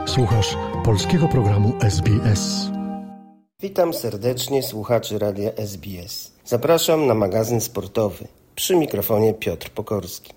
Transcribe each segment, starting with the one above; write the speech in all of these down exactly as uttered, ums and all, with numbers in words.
Słuchasz polskiego programu S B S. Witam serdecznie słuchaczy Radia S B S. Zapraszam na magazyn sportowy. Przy mikrofonie Piotr Pokorski.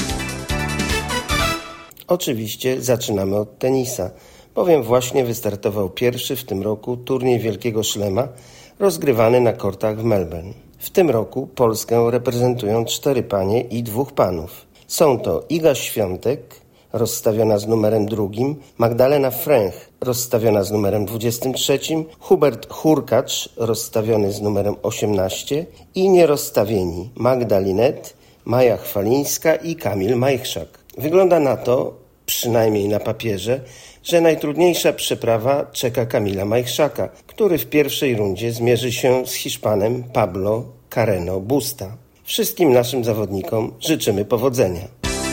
Oczywiście zaczynamy od tenisa, bowiem właśnie wystartował pierwszy w tym roku turniej Wielkiego Szlema rozgrywany na kortach w Melbourne. W tym roku Polskę reprezentują cztery panie i dwóch panów. Są to Iga Świątek, rozstawiona z numerem drugim, Magdalena Fręch, rozstawiona z numerem dwudziestym trzecim, Hubert Hurkacz, rozstawiony z numerem osiemnaście i nierozstawieni Magda Linet, Maja Chwalińska i Kamil Majchrzak. Wygląda na to, przynajmniej na papierze, że najtrudniejsza przeprawa czeka Kamila Majchrzaka, który w pierwszej rundzie zmierzy się z Hiszpanem Pablo Carreno Busta. Wszystkim naszym zawodnikom życzymy powodzenia.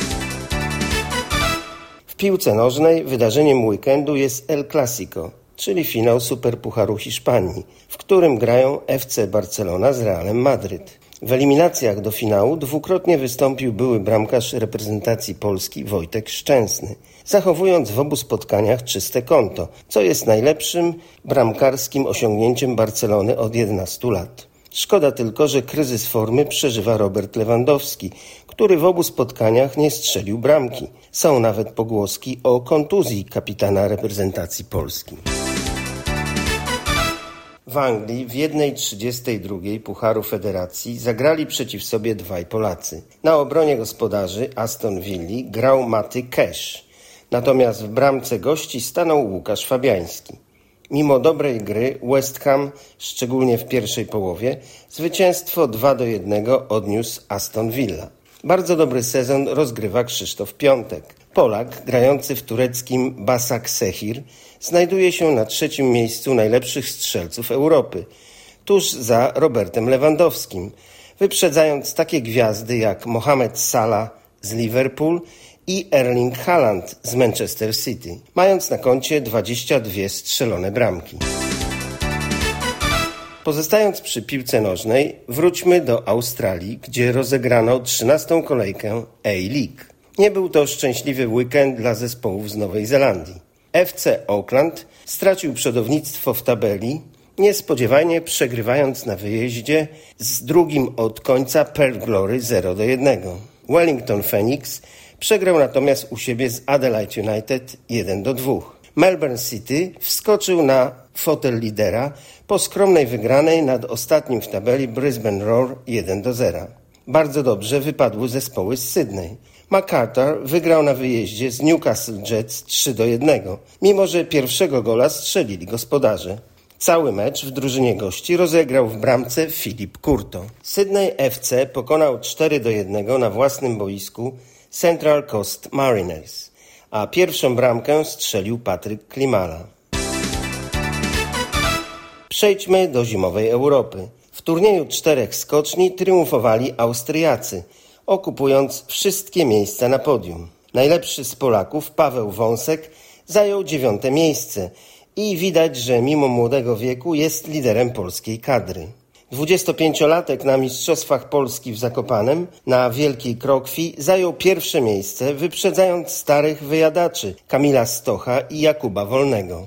W piłce nożnej wydarzeniem weekendu jest El Clásico, czyli finał Superpucharu Hiszpanii, w którym grają F C Barcelona z Realem Madryt. W eliminacjach do finału dwukrotnie wystąpił były bramkarz reprezentacji Polski Wojtek Szczęsny, zachowując w obu spotkaniach czyste konto, co jest najlepszym bramkarskim osiągnięciem Barcelony od jedenastu lat. Szkoda tylko, że kryzys formy przeżywa Robert Lewandowski, który w obu spotkaniach nie strzelił bramki. Są nawet pogłoski o kontuzji kapitana reprezentacji Polski. W Anglii w jednej trzydziestej drugiej Pucharu Federacji zagrali przeciw sobie dwaj Polacy. Na obronie gospodarzy Aston Villa grał Maty Cash, natomiast w bramce gości stanął Łukasz Fabiański. Mimo dobrej gry West Ham, szczególnie w pierwszej połowie, zwycięstwo dwa do jednego odniósł Aston Villa. Bardzo dobry sezon rozgrywa Krzysztof Piątek. Polak, grający w tureckim Başakşehir, znajduje się na trzecim miejscu najlepszych strzelców Europy, tuż za Robertem Lewandowskim, wyprzedzając takie gwiazdy jak Mohamed Salah z Liverpool i Erling Haaland z Manchester City, mając na koncie dwadzieścia dwie strzelone bramki. Pozostając przy piłce nożnej, wróćmy do Australii, gdzie rozegrano trzynastą kolejkę A-League. Nie był to szczęśliwy weekend dla zespołów z Nowej Zelandii. F C Auckland stracił przodownictwo w tabeli, niespodziewanie przegrywając na wyjeździe z drugim od końca Perth Glory zero do jednego. Wellington Phoenix przegrał natomiast u siebie z Adelaide United jeden do dwóch. Melbourne City wskoczył na fotel lidera po skromnej wygranej nad ostatnim w tabeli Brisbane Roar jeden do zera. Bardzo dobrze wypadły zespoły z Sydney. MacArthur wygrał na wyjeździe z Newcastle Jets trzy do jednego, mimo że pierwszego gola strzelili gospodarze. Cały mecz w drużynie gości rozegrał w bramce Filip Kurto. Sydney F C pokonał cztery do jednego na własnym boisku Central Coast Mariners, a pierwszą bramkę strzelił Patryk Klimala. Przejdźmy do zimowej Europy. W turnieju czterech skoczni triumfowali Austriacy, okupując wszystkie miejsca na podium. Najlepszy z Polaków, Paweł Wąsek, zajął dziewiąte miejsce i widać, że mimo młodego wieku jest liderem polskiej kadry. dwudziestopięciolatek na Mistrzostwach Polski w Zakopanem na Wielkiej Krokwi zajął pierwsze miejsce, wyprzedzając starych wyjadaczy Kamila Stocha i Jakuba Wolnego.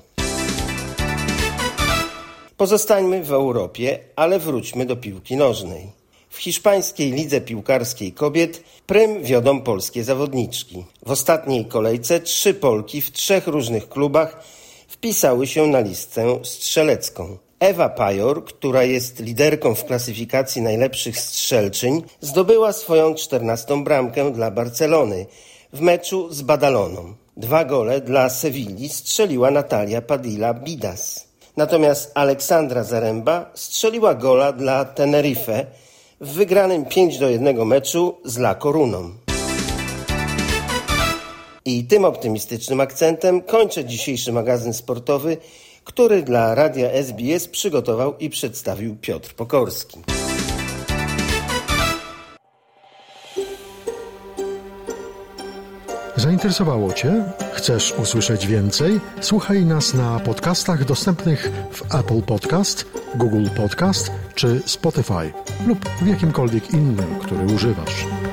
Pozostańmy w Europie, ale wróćmy do piłki nożnej. W hiszpańskiej lidze piłkarskiej kobiet prym wiodą polskie zawodniczki. W ostatniej kolejce trzy Polki w trzech różnych klubach wpisały się na listę strzelecką. Ewa Pajor, która jest liderką w klasyfikacji najlepszych strzelczyń, zdobyła swoją czternastą bramkę dla Barcelony w meczu z Badaloną. Dwa gole dla Sewilli strzeliła Natalia Padilla Bidas. Natomiast Aleksandra Zaremba strzeliła gola dla Tenerife w wygranym pięć do jednego meczu z La Coruną. I tym optymistycznym akcentem kończę dzisiejszy magazyn sportowy, który dla Radia S B S przygotował i przedstawił Piotr Pokorski. Zainteresowało Cię? Chcesz usłyszeć więcej? Słuchaj nas na podcastach dostępnych w Apple Podcast, Google Podcast czy Spotify lub w jakimkolwiek innym, który używasz.